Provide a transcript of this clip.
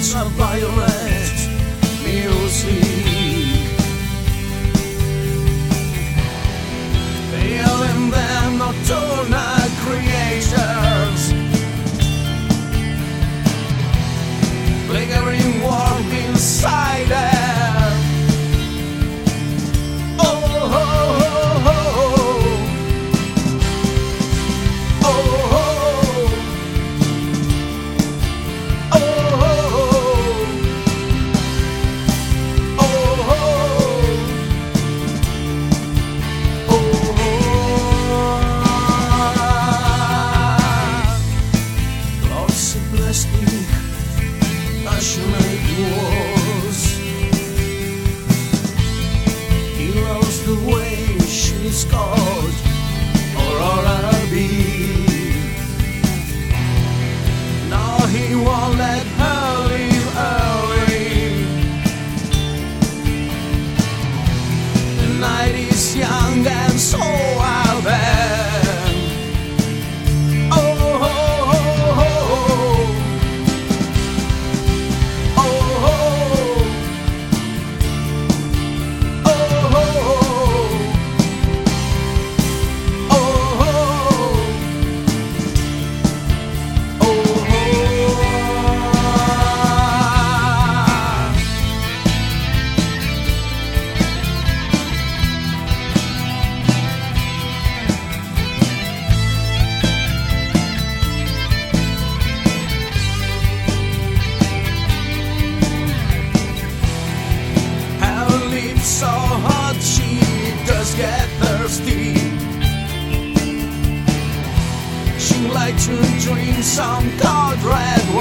ultraviolet music, feeling them nocturnal creatures, flickering warmth inside them. Oh, oh, oh, oh, oh, oh, oh, oh, oh. Lots of plastic, passionate wars. He loves the way she's called Aurora B. No, he won't let her leave early. The night is young and so are them. Oh, oh, oh, oh. So hot she does get thirsty. She like to drink some cold red